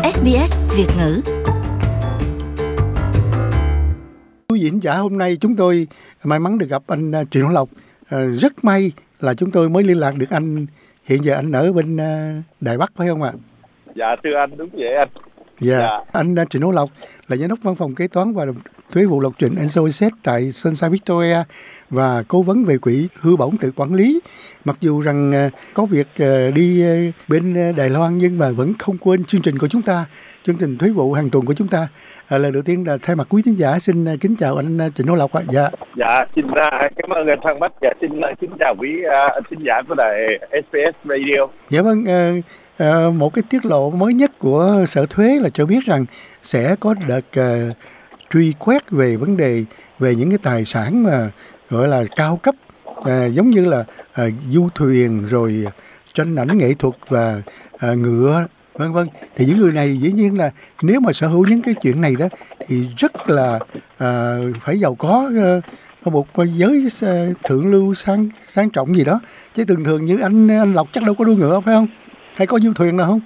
SBS Việt ngữ. Quý vị khán giả, hôm nay chúng tôi may mắn được gặp anh Trịnh Hữu Lộc. Rất may là chúng tôi mới liên lạc được anh. Hiện giờ anh ở bên Đài Bắc phải không ạ? Dạ thưa anh, đúng vậy anh. Dạ. Anh Trịnh Hữu Lộc là giám đốc văn phòng kế toán và thuế vụ Lộc Trịnh NCOZ tại Sunshine Victoria và cố vấn về quỹ hưu bổng tự quản lý. Mặc dù rằng có việc đi bên Đài Loan nhưng mà vẫn không quên chương trình của chúng ta, chương trình thuế vụ hàng tuần của chúng ta. Lần đầu tiên là thay mặt quý khán giả xin kính chào anh Trịnh Hữu Lộc ạ. Dạ, xin cảm ơn anh Phan Bách và xin chào quý khán giả của đài SBS Radio. Dạ vâng. Một cái tiết lộ mới nhất của Sở Thuế là cho biết rằng sẽ có đợt truy quét về vấn đề về những cái tài sản mà gọi là cao cấp, giống như là du thuyền rồi tranh ảnh nghệ thuật và ngựa vân vân. Thì những người này dĩ nhiên là nếu mà sở hữu những cái chuyện này đó thì rất là phải giàu có, một giới thượng lưu sang trọng gì đó, chứ thường thường như anh Lộc chắc đâu có đua ngựa phải không, hay có du thuyền nào không?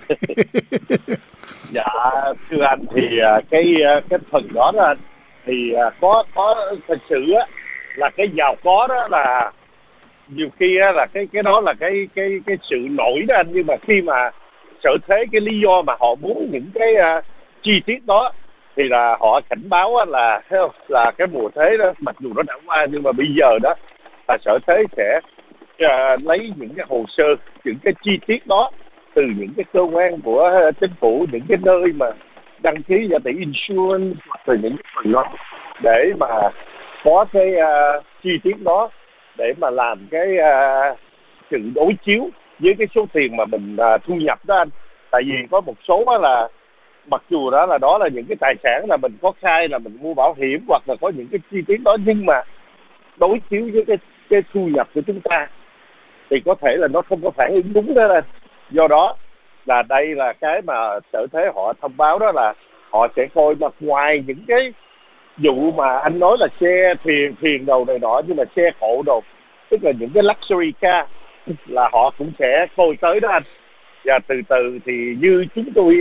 Dạ thưa anh, thì cái phần đó anh thì có thật sự á, là cái giàu có đó là nhiều khi á, là cái đó là cái sự nổi đó anh, nhưng mà khi mà Sở Thuế cái lý do mà họ muốn những cái chi tiết đó thì là họ cảnh báo á, là cái mùa thuế đó mặc dù nó đã qua nhưng mà bây giờ đó là Sở Thuế sẽ lấy những cái hồ sơ, những cái chi tiết đó từ những cái cơ quan của chính phủ, những cái nơi mà đăng ký giá tỷ insurance hoặc là những cái phần đó để mà có cái chi tiết đó để mà làm cái sự đối chiếu với cái số tiền mà mình thu nhập đó anh. Tại vì có một số đó là mặc dù đó là những cái tài sản là mình có khai là mình mua bảo hiểm hoặc là có những cái chi tiết đó, nhưng mà đối chiếu với cái thu nhập của chúng ta thì có thể là nó không có phản ứng đúng đó anh. Do đó là đây là cái mà Sở Thuế họ thông báo, đó là họ sẽ coi mặt ngoài những cái vụ mà anh nói là xe thuyền đầu này nọ, nhưng mà xe cộ đồ, tức là những cái luxury car là họ cũng sẽ coi tới đó anh. Và từ từ thì như chúng tôi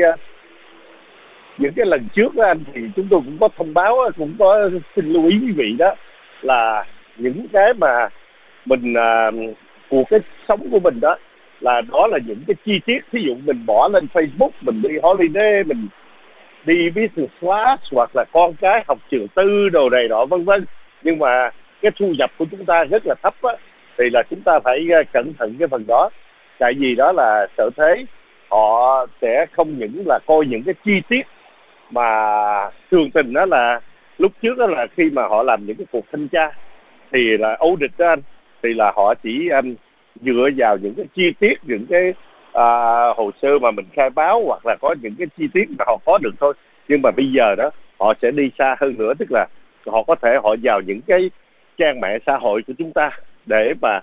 những cái lần trước đó anh, thì chúng tôi cũng có thông báo, cũng có xin lưu ý quý vị đó là những cái mà mình của cái sống của mình đó là những cái chi tiết, ví dụ mình bỏ lên Facebook, mình đi holiday, mình đi business class hoặc là con cái học trường tư đồ này nọ vân vân, nhưng mà cái thu nhập của chúng ta rất là thấp á, thì là chúng ta phải cẩn thận cái phần đó. Tại vì đó là Sở Thuế họ sẽ không những là coi những cái chi tiết mà thường tình đó là lúc trước đó là khi mà họ làm những cái cuộc thanh tra thì là audit đó anh, thì là họ chỉ dựa vào những cái chi tiết, những cái hồ sơ mà mình khai báo hoặc là có những cái chi tiết mà họ có được thôi. Nhưng mà bây giờ đó họ sẽ đi xa hơn nữa, tức là họ có thể họ vào những cái trang mạng xã hội của chúng ta để mà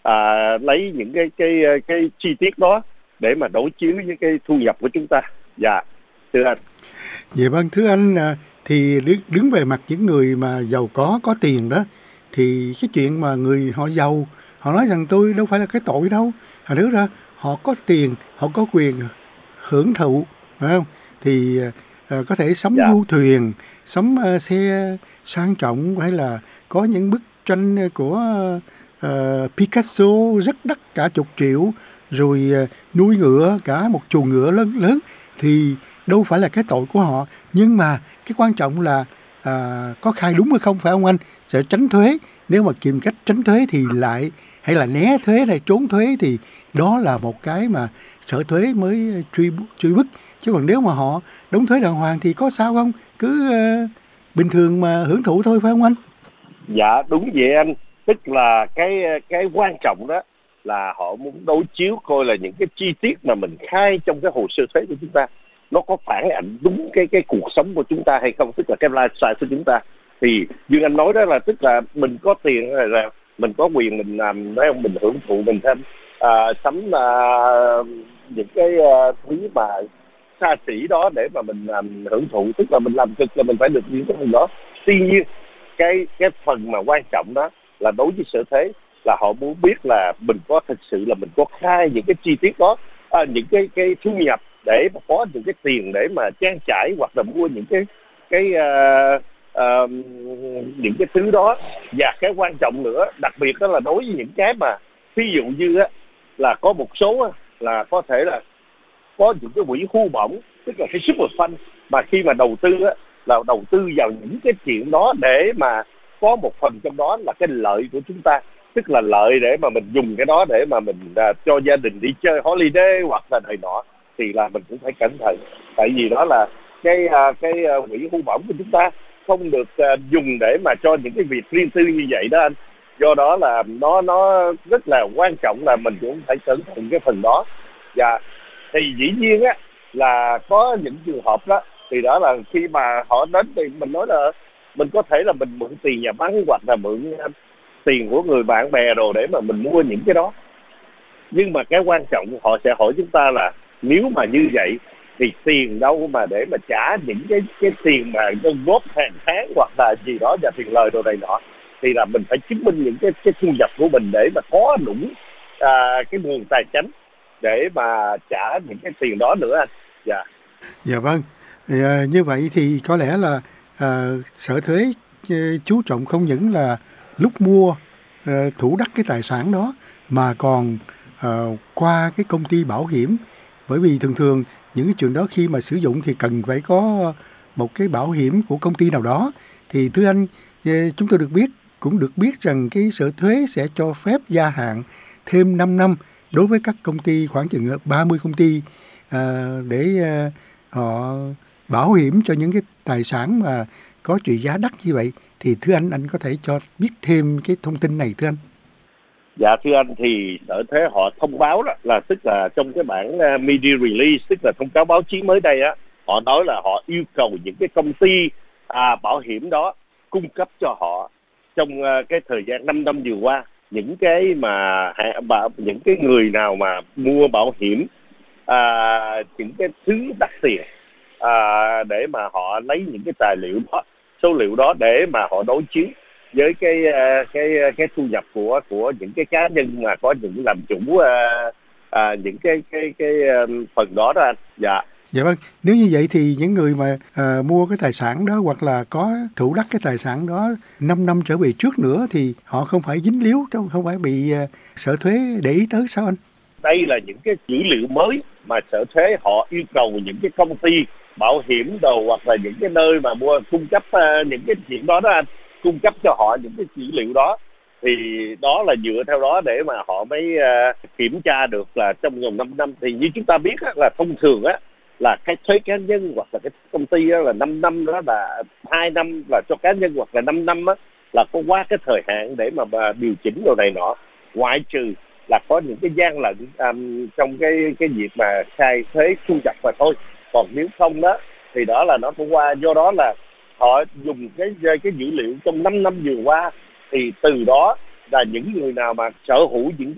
lấy những cái chi tiết đó để mà đối chiếu với cái thu nhập của chúng ta. Dạ thưa anh. Dạ vâng, thưa anh, thì đứng về mặt những người mà giàu có tiền đó, thì cái chuyện mà người họ giàu họ nói rằng tôi đâu phải là cái tội đâu, thành thử ra họ có tiền, họ có quyền hưởng thụ, phải không? Thì có thể sắm du thuyền, sắm xe sang trọng, hay là có những bức tranh của Picasso rất đắt cả chục triệu, rồi nuôi ngựa cả một chuồng ngựa lớn thì đâu phải là cái tội của họ. Nhưng mà cái quan trọng là có khai đúng hay không, phải không anh? Sẽ tránh thuế. Nếu mà tìm cách tránh thuế thì lại, hay là né thuế hay trốn thuế, thì đó là một cái mà Sở Thuế mới truy bức. Chứ còn nếu mà họ đóng thuế đàng hoàng thì có sao không? Cứ bình thường mà hưởng thụ thôi, phải không anh? Dạ đúng vậy anh. Tức là cái quan trọng đó là họ muốn đối chiếu coi là những cái chi tiết mà mình khai trong cái hồ sơ thuế của chúng ta nó có phản ảnh đúng cái cuộc sống của chúng ta hay không, tức là cái lifestyle của chúng ta. Thì như anh nói đó là tức là mình có tiền rồi là mình có quyền mình làm, thấy không, mình hưởng thụ, mình thêm sắm những cái thứ mà xa xỉ đó để mà mình hưởng thụ, tức là mình làm cực là mình phải được những cái phần đó. Tuy nhiên cái phần mà quan trọng đó là đối với Sở Thuế là họ muốn biết là mình có thực sự là mình có khai những cái chi tiết đó, những cái thu nhập để mà có những cái tiền để mà trang trải hoặc là mua những cái những cái thứ đó. Và cái quan trọng nữa, đặc biệt đó là đối với những cái mà ví dụ như á, là có một số á, là có thể là có những cái quỹ hưu bổng, tức là cái super fund mà khi mà đầu tư á, là đầu tư vào những cái chuyện đó để mà có một phần trong đó là cái lợi của chúng ta, tức là lợi để mà mình dùng cái đó để mà mình cho gia đình đi chơi holiday hoặc là này nọ, thì là mình cũng phải cẩn thận, tại vì đó là cái quỹ hưu bổng của chúng ta không được dùng để mà cho những cái việc riêng tư như vậy đó anh. Do đó là nó rất là quan trọng là mình cũng phải cẩn thận cái phần đó. Và thì dĩ nhiên á, là có những trường hợp đó thì đó là khi mà họ đến thì mình nói là mình có thể là mình mượn tiền nhà băng hoặc là mượn tiền của người bạn bè rồi để mà mình mua những cái đó. Nhưng mà cái quan trọng họ sẽ hỏi chúng ta là nếu mà như vậy thì tiền đâu mà để mà trả những cái tiền mà đóng góp hàng tháng hoặc là gì đó và tiền lời đồ này nọ, thì là mình phải chứng minh những cái thu nhập của mình để mà có đủ cái nguồn tài chính để mà trả những cái tiền đó nữa anh. Dạ. Dạ vâng. Như vậy thì có lẽ là Sở Thuế chú trọng không những là lúc mua thủ đắc cái tài sản đó, mà còn qua cái công ty bảo hiểm. Bởi vì thường thường những cái chuyện đó khi mà sử dụng thì cần phải có một cái bảo hiểm của công ty nào đó. Thì thưa anh, chúng tôi cũng được biết rằng cái Sở Thuế sẽ cho phép gia hạn thêm 5 năm đối với các công ty, khoảng chừng 30 công ty, để họ bảo hiểm cho những cái tài sản mà có trị giá đắt như vậy. Thì thưa anh có thể cho biết thêm cái thông tin này thưa anh? Dạ thưa anh, thì Sở Thuế họ thông báo đó là tức là trong cái bản media release, tức là thông cáo báo chí mới đây á, họ nói là họ yêu cầu những cái công ty bảo hiểm đó cung cấp cho họ trong cái thời gian 5 năm vừa qua những cái mà những cái người nào mà mua bảo hiểm những cái thứ đắt tiền, để mà họ lấy những cái tài liệu đó, số liệu đó để mà họ đối chiếu với cái thu nhập của những cái cá nhân mà có những làm chủ những cái phần đó đó anh. Dạ. Dạ vâng, nếu như vậy thì những người mà mua cái tài sản đó hoặc là có thủ đắc cái tài sản đó 5 năm trở về trước nữa thì họ không phải dính líu, không phải bị Sở Thuế để ý tới sao anh? Đây là những cái dữ liệu mới mà Sở Thuế họ yêu cầu những cái công ty bảo hiểm đồ hoặc là những cái nơi mà mua cung cấp những cái chuyện đó đó anh, cung cấp cho họ những cái dữ liệu đó, thì đó là dựa theo đó để mà họ mới kiểm tra được là trong vòng 5 năm. Thì như chúng ta biết á, là thông thường á, là cái thuế cá nhân hoặc là cái công ty á, là 5 năm đó, là 2 năm là cho cá nhân hoặc là 5 năm á, là có qua cái thời hạn để mà điều chỉnh đồ này nọ, ngoại trừ là có những cái gian lận trong cái việc mà khai thuế thu nhập mà thôi. Còn nếu không đó thì đó là nó cũng qua. Do đó là họ dùng cái dữ liệu trong 5 năm vừa qua, thì từ đó là những người nào mà sở hữu những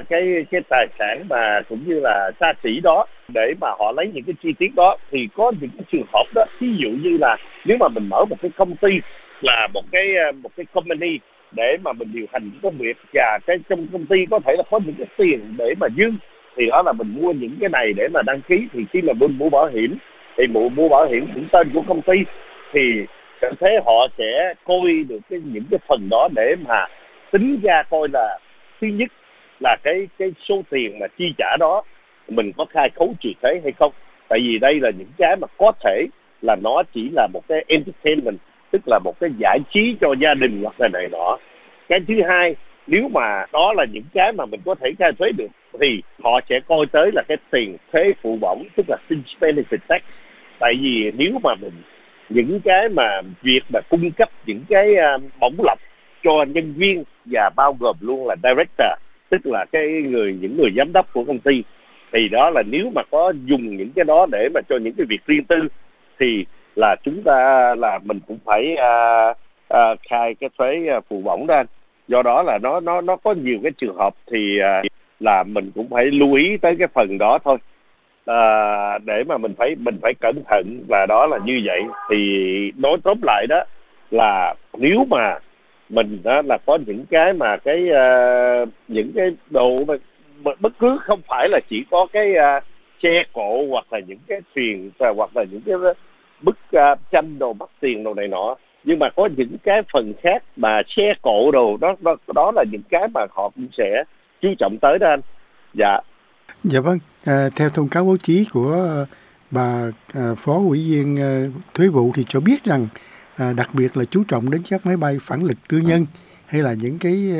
cái tài sản mà cũng như là xa xỉ đó để mà họ lấy những cái chi tiết đó, thì có những cái trường hợp đó, ví dụ như là nếu mà mình mở một cái công ty, là một cái company để mà mình điều hành những công việc, và cái trong công ty có thể là có những cái tiền để mà dư, thì đó là mình mua những cái này để mà đăng ký. Thì khi mà mình mua bảo hiểm thì mua bảo hiểm cũng tên của công ty, thì Sở Thuế họ sẽ coi được những cái phần đó để mà tính ra coi là thứ nhất là cái số tiền mà chi trả đó mình có khai khấu trừ thuế hay không. Tại vì đây là những cái mà có thể là nó chỉ là một cái entertainment, tức là một cái giải trí cho gia đình hoặc là này nọ. Cái thứ hai, nếu mà đó là những cái mà mình có thể khai thuế được, thì họ sẽ coi tới là cái tiền thuế phụ bổng, tức là fringe benefit tax. Tại vì nếu mà mình những cái mà việc mà cung cấp những cái bổng lộc cho nhân viên, và bao gồm luôn là director, tức là những người giám đốc của công ty, thì đó là nếu mà có dùng những cái đó để mà cho những cái việc riêng tư, thì là chúng ta là mình cũng phải khai cái thuế phụ bổng đó anh. Do đó là nó có nhiều cái trường hợp, thì là mình cũng phải lưu ý tới cái phần đó thôi, để mà mình phải cẩn thận. Và đó là như vậy. Thì nói tóm lại đó là nếu mà mình đó là có những cái mà những cái đồ mà bất cứ, không phải là chỉ có xe cộ hoặc là những cái thuyền hoặc là những cái bức tranh đồ bắt tiền đồ này nọ. Nhưng mà có những cái phần khác mà xe cộ đồ đó là những cái mà họ cũng sẽ chú trọng tới đó anh. Dạ. Dạ vâng, theo thông cáo báo chí của bà Phó Ủy viên Thuế vụ thì cho biết rằng đặc biệt là chú trọng đến các máy bay phản lực tư nhân hay là những cái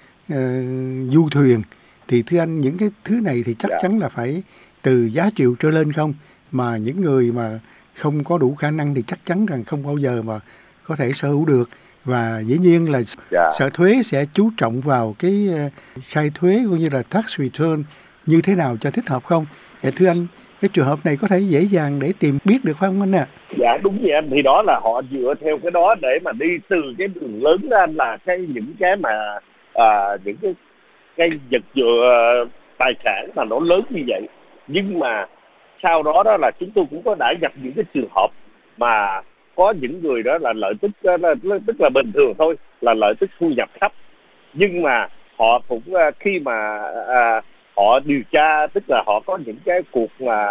du thuyền. Thì thưa anh, những cái thứ này thì chắc chắn là phải từ giá triệu trở lên không? Mà những người mà không có đủ khả năng thì chắc chắn rằng không bao giờ mà có thể sở hữu được. Và dĩ nhiên là Sở Thuế sẽ chú trọng vào cái khai thuế cũng như là tax return như thế nào cho thích hợp không? Dạ thưa anh, cái trường hợp này có thể dễ dàng để tìm biết được phải không anh ạ? Dạ đúng vậy anh, thì đó là họ dựa theo cái đó để mà đi từ cái đường lớn đó anh, là những cái mà những cái vật dựa tài sản mà nó lớn như vậy. Nhưng mà sau đó đó là chúng tôi cũng có đã gặp những cái trường hợp mà có những người đó là lợi tức tức là bình thường thôi, là lợi tức thu nhập thấp, nhưng mà họ cũng khi mà họ điều tra, tức là họ có những cái cuộc mà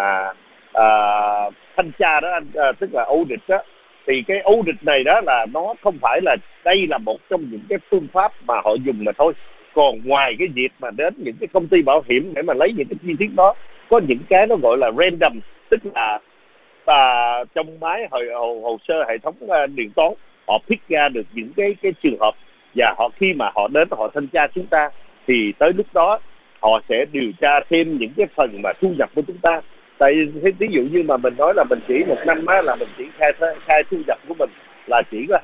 thanh tra đó anh, tức là audit đó, thì cái audit này đó là nó không phải là đây là một trong những cái phương pháp mà họ dùng mà thôi. Còn ngoài cái việc mà đến những cái công ty bảo hiểm để mà lấy những cái chi tiết đó, có những cái nó gọi là random, tức là trong máy hồ sơ hệ thống điện toán, họ pick ra được những cái trường hợp, và khi mà họ đến họ thanh tra chúng ta thì tới lúc đó họ sẽ điều tra thêm những cái phần mà thu nhập của chúng ta. Tại ví dụ như mà mình nói là mình chỉ một năm á, là mình chỉ khai thu nhập của mình là chỉ có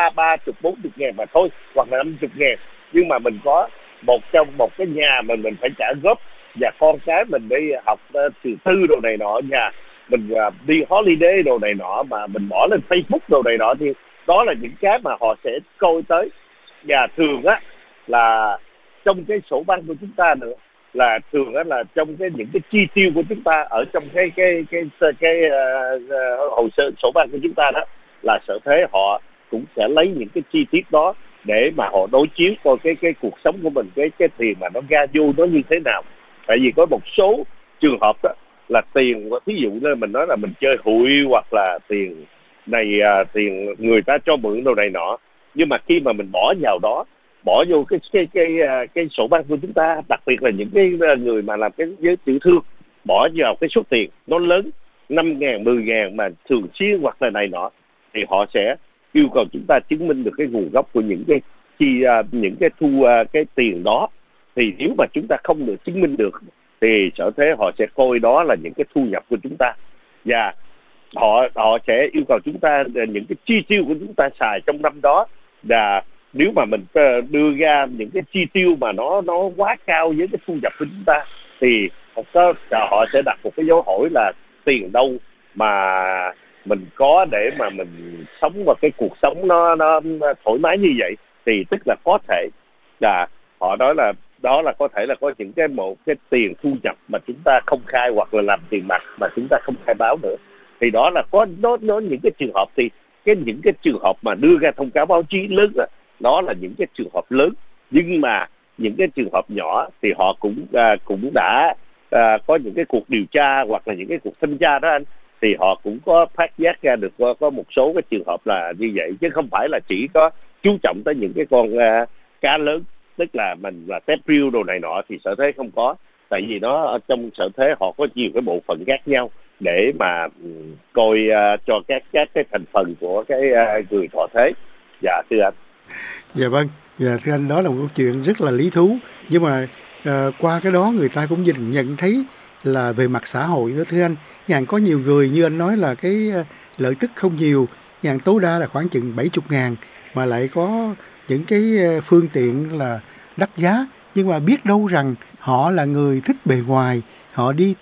40 ngàn mà thôi, hoặc là 50 ngàn, nhưng mà mình có trong một cái nhà mình phải trả góp, và con cái mình đi học trường tư đồ này nọ, nhà mình đi holiday đồ này nọ mà mình bỏ lên Facebook đồ này nọ, thì đó là những cái mà họ sẽ coi tới. Và thường á là trong cái sổ băng của chúng ta nữa, là thường á là trong những cái chi tiêu của chúng ta ở trong cái hồ sơ sổ băng của chúng ta đó, là Sở Thuế họ cũng sẽ lấy những cái chi tiết đó để mà họ đối chiếu coi cái cuộc sống của mình, cái tiền mà nó ra vô nó như thế nào. Tại vì có một số trường hợp đó là tiền, ví dụ như mình nói là mình chơi hụi, hoặc là tiền này tiền người ta cho mượn đồ này nọ, nhưng mà khi mà mình bỏ vào đó, bỏ vô cái sổ băng của chúng ta, đặc biệt là những cái người mà làm cái giới tiểu thương, bỏ vào cái số tiền nó lớn 5.000, 10.000 mà thường xuyên hoặc là này nọ, thì họ sẽ yêu cầu chúng ta chứng minh được cái nguồn gốc của những cái thu cái tiền đó. Thì nếu mà chúng ta không được chứng minh được thì Sở Thuế họ sẽ coi đó là những cái thu nhập của chúng ta, và họ sẽ yêu cầu chúng ta những cái chi tiêu của chúng ta xài trong năm đó. Và nếu mà mình đưa ra những cái chi tiêu mà nó quá cao với cái thu nhập của chúng ta, thì họ sẽ đặt một cái dấu hỏi là tiền đâu mà mình có để mà mình sống vào cái cuộc sống nó thoải mái như vậy. Thì tức là có thể là họ nói là đó là có thể là có những một cái tiền thu nhập mà chúng ta không khai, hoặc là làm tiền mặt mà chúng ta không khai báo nữa. Thì đó là có nó những cái trường hợp, thì những cái trường hợp mà đưa ra thông cáo báo chí lớn đó là những cái trường hợp lớn. Nhưng mà những cái trường hợp nhỏ thì họ cũng đã có những cái cuộc điều tra hoặc là những cái cuộc thanh tra đó anh, thì họ cũng có phát giác ra được có một số cái trường hợp là như vậy, chứ không phải là chỉ có chú trọng tới những cái con cá lớn, tức là mình là tép riêu đồ này nọ, thì Sở Thuế không có. Tại vì nó ở trong Sở Thuế họ có nhiều cái bộ phận khác nhau để mà coi cho các cái thành phần của cái người thọ thuế. Dạ thưa anh. Dạ vâng, dạ thưa anh, đó là một câu chuyện rất là lý thú, nhưng mà qua cái đó người ta cũng nhận thấy là về mặt xã hội đó thưa anh. Có nhiều người như anh nói là cái lợi tức không nhiều, tối đa là khoảng chừng 70.000, mà lại có những cái phương tiện là đắt giá, nhưng mà biết đâu rằng họ là người thích bề ngoài, họ đi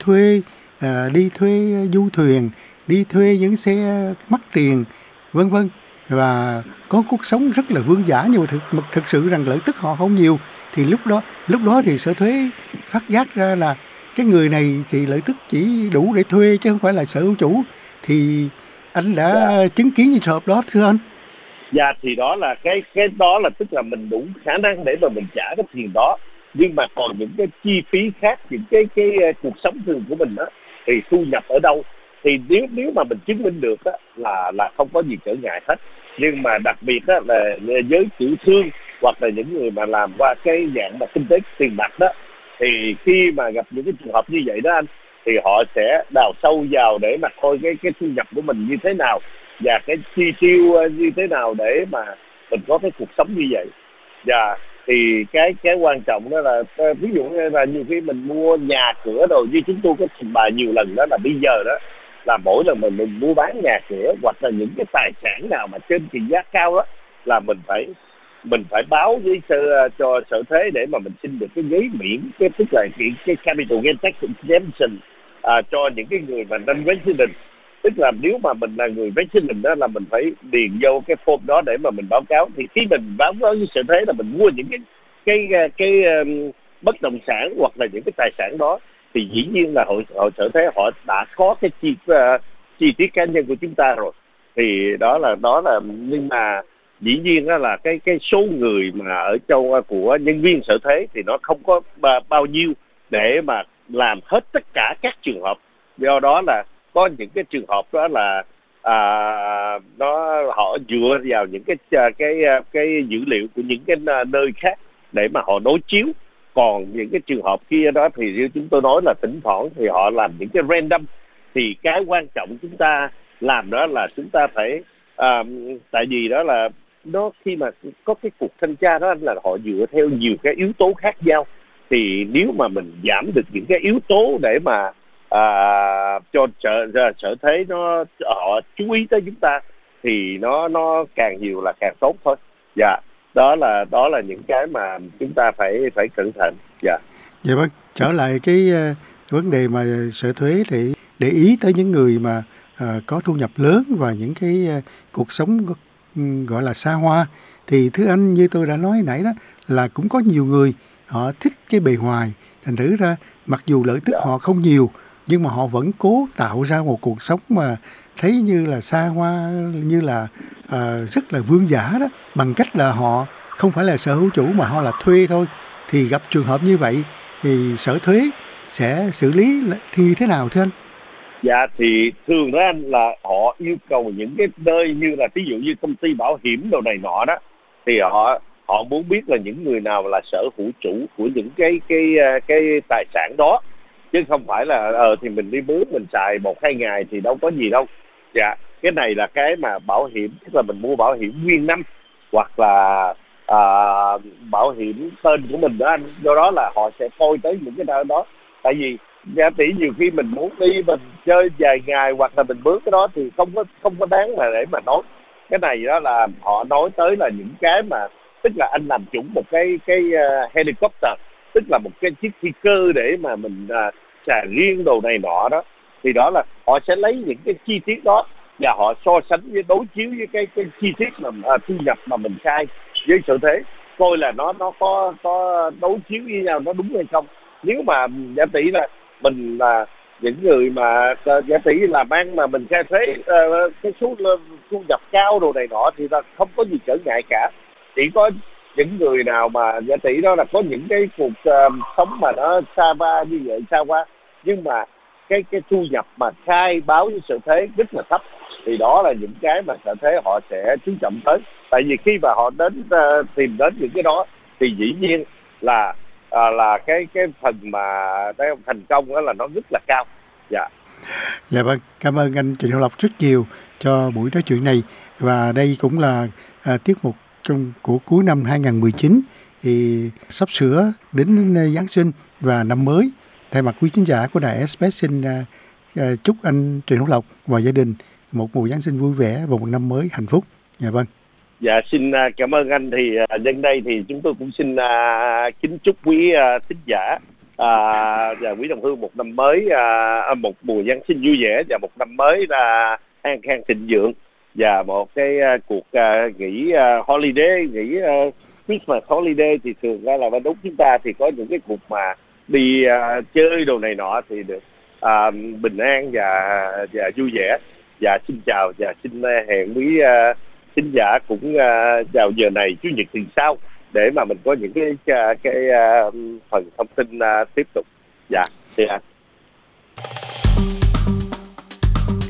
thuê du thuyền, đi thuê những xe mắc tiền, vân vân, và có cuộc sống rất là vương giả, nhưng mà thực sự rằng lợi tức họ không nhiều. Thì lúc đó thì Sở Thuế phát giác ra là cái người này thì lợi tức chỉ đủ để thuê chứ không phải là sở hữu chủ. Thì anh đã chứng kiến những trường hợp đó thưa anh? Dạ, thì đó là cái đó là tức là mình đủ khả năng để mà mình trả cái tiền đó, nhưng mà còn những cái chi phí khác, những cái cuộc sống thường của mình đó, thì thu nhập ở đâu. Thì nếu mà mình chứng minh được á, là không có gì trở ngại hết. Nhưng mà đặc biệt á, là với tiểu thương hoặc là những người mà làm qua cái dạng mà kinh tế tiền mặt đó, thì khi mà gặp những cái trường hợp như vậy đó anh, thì họ sẽ đào sâu vào để mà coi cái thu nhập của mình như thế nào và cái chi tiêu như thế nào để mà mình có cái cuộc sống như vậy. Và thì cái quan trọng đó là ví dụ như là nhiều khi mình mua nhà cửa rồi, như chúng tôi có trình bày nhiều lần đó, là bây giờ đó là mỗi lần mình mua bán nhà cửa hoặc là những cái tài sản nào mà trên trị giá cao đó, là mình phải báo với cho sở thuế để mà mình xin được cái giấy miễn, cái tức là cái capital gain tax exemption cho những cái người mà non-resident. Tức là nếu mà mình là người resident đó, là mình phải điền vô cái form đó để mà mình báo cáo. Thì khi mình báo cáo với sở thuế là mình mua những cái bất động sản hoặc là những cái tài sản đó, thì dĩ nhiên là hội sở thuế họ đã có cái chi tiết cá nhân của chúng ta rồi. Thì đó là nhưng mà dĩ nhiên đó là cái số người mà ở của nhân viên sở thuế thì nó không có bao nhiêu để mà làm hết tất cả các trường hợp. Do đó là có những cái trường hợp đó là họ dựa vào những cái dữ liệu của những cái nơi khác để mà họ đối chiếu. Còn những cái trường hợp kia đó thì như chúng tôi nói là thỉnh thoảng thì họ làm những cái random. Thì cái quan trọng chúng ta làm đó là chúng ta phải tại vì đó là nó khi mà có cái cuộc thanh tra đó là họ dựa theo nhiều cái yếu tố khác nhau. Thì nếu mà mình giảm được những cái yếu tố để mà cho sở thuế họ chú ý tới chúng ta, thì nó càng nhiều là càng tốt thôi. Dạ, đó là những cái mà chúng ta phải cẩn thận. Dạ. Dạ vâng, trở lại cái vấn đề mà sở thuế để ý tới những người mà có thu nhập lớn và những cái cuộc sống gọi là xa hoa. Thì thưa anh, như tôi đã nói nãy đó, là cũng có nhiều người họ thích cái bề ngoài, thành thử ra mặc dù lợi tức họ không nhiều nhưng mà họ vẫn cố tạo ra một cuộc sống mà thấy như là xa hoa, như là rất là vương giả đó, bằng cách là họ không phải là sở hữu chủ mà họ là thuê thôi. Thì gặp trường hợp như vậy thì sở thuế sẽ xử lý như thế nào thưa anh? Dạ thì thường đó anh, là họ yêu cầu những cái nơi như là ví dụ như công ty bảo hiểm đồ này nọ đó, thì họ muốn biết là những người nào là sở hữu chủ của những cái tài sản đó, chứ không phải là thì mình đi mướn mình xài 1-2 ngày thì đâu có gì đâu. Dạ, cái này là cái mà bảo hiểm, tức là mình mua bảo hiểm nguyên năm hoặc là bảo hiểm tên của mình đó anh. Do đó là họ sẽ coi tới những cái đó. Tại vì giả tỷ nhiều khi mình muốn đi mình chơi vài ngày hoặc là mình mướn cái đó thì không có đáng mà để mà nói. Cái này đó là họ nói tới là những cái mà tức là anh làm chủ một cái helicopter, tức là một cái chiếc phi cơ để mà mình xài riêng đồ này nọ đó. Thì đó là họ sẽ lấy những cái chi tiết đó và họ so sánh với đối chiếu với cái chi tiết mà thu nhập mà mình khai với sở thuế, coi là nó có đối chiếu với nhau, nó đúng hay không. Nếu mà giả tỷ là mình là những người mà giả tỷ làm ăn mà mình khai thuế cái số thu nhập cao đồ này nọ thì là không có gì trở ngại cả. Chỉ có những người nào mà giả tỷ đó là có những cái cuộc sống mà nó xa va như vậy, xa qua, nhưng mà cái thu nhập mà khai báo với sở thuế rất là thấp, thì đó là những cái mà sở thuế họ sẽ chú trọng tới. Tại vì khi mà họ đến tìm đến những cái đó thì dĩ nhiên là cái phần mà thành công đó là nó rất là cao. Dạ. Dạ vâng, cảm ơn anh Trịnh Hữu Lộc rất nhiều cho buổi nói chuyện này. Và đây cũng là tiết mục của cuối năm 2019, thì sắp sửa đến Giáng sinh và năm mới. Thay mặt quý khán giả của Đài SBS xin chúc anh Trịnh Hữu Lộc và gia đình một mùa Giáng sinh vui vẻ và một năm mới hạnh phúc. Dạ vâng. Dạ, xin cảm ơn anh. Thì nhân đây thì chúng tôi cũng xin kính chúc quý thính giả và quý đồng hương một năm mới, một mùa Giáng sinh vui vẻ và một năm mới là an khang thịnh vượng, và một cái cuộc nghỉ holiday, nghỉ Christmas holiday thì thường ra là bên Úc chúng ta thì có những cái cuộc mà đi chơi đồ này nọ thì được bình an và vui vẻ. Và xin chào và xin hẹn quý thính giả cũng vào giờ này Chủ nhật tuần sau để mà mình có những cái phần thông tin tiếp tục. Dạ, thưa anh.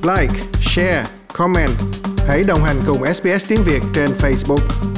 like, share, comment. Hãy đồng hành cùng SBS tiếng Việt trên Facebook.